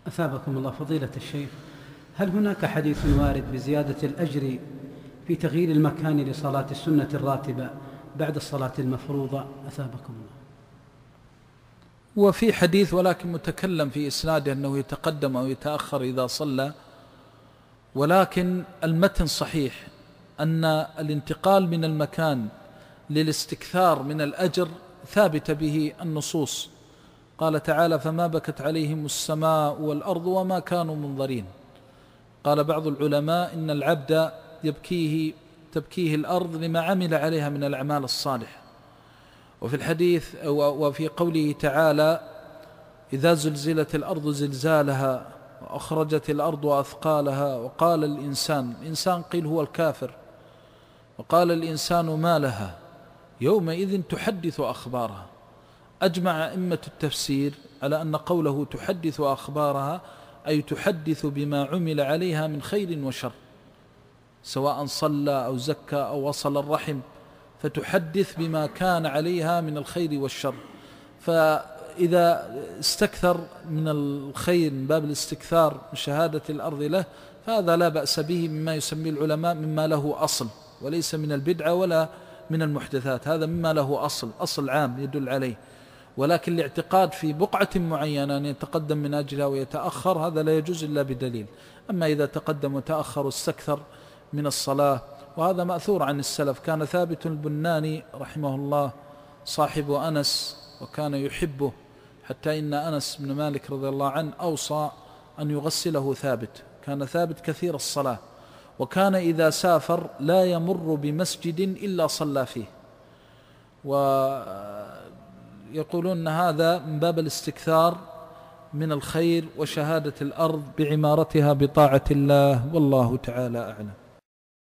أثابكم الله فضيلة الشيخ، هل هناك حديث وارد بزيادة الأجر في تغيير المكان لصلاة السنة الراتبة بعد الصلاة المفروضة؟ أثابكم الله. وفي حديث ولكن متكلم في إسناده أنه يتقدم أو يتأخر إذا صلى، ولكن المتن صحيح أن الانتقال من المكان للاستكثار من الأجر ثابت به النصوص. قال تعالى: فما بكت عليهم السماء والأرض وما كانوا منظرين. قال بعض العلماء إن العبد تبكيه الأرض لما عمل عليها من الأعمال الصالحة. وفي الحديث وفي قوله تعالى: إذا زلزلت الأرض زلزالها وأخرجت الأرض أثقالها وقال الإنسان قيل هو الكافر، وقال الإنسان ما لها يومئذ تحدث أخبارها. أجمع أئمة التفسير على أن قوله تحدث أخبارها أي تحدث بما عمل عليها من خير وشر، سواء صلى أو زكى أو وصل الرحم، فتحدث بما كان عليها من الخير والشر. فإذا استكثر من الخير من باب الاستكثار من شهادة الأرض له فهذا لا بأس به، مما يسميه العلماء مما له أصل، وليس من البدعة ولا من المحدثات، هذا مما له أصل عام يدل عليه. ولكن الاعتقاد في بقعة معينة أن يتقدم من أجلها ويتأخر هذا لا يجوز إلا بدليل. أما إذا تقدم وتأخر واستكثر من الصلاة، وهذا مأثور عن السلف. كان ثابت البناني رحمه الله صاحب أنس وكان يحبه، حتى إن أنس بن مالك رضي الله عنه أوصى أن يغسله ثابت. كان ثابت كثير الصلاة، وكان إذا سافر لا يمر بمسجد إلا صلى فيه. ويقولون أن هذا من باب الاستكثار من الخير وشهادة الأرض بعمارتها بطاعة الله، والله تعالى أعلم.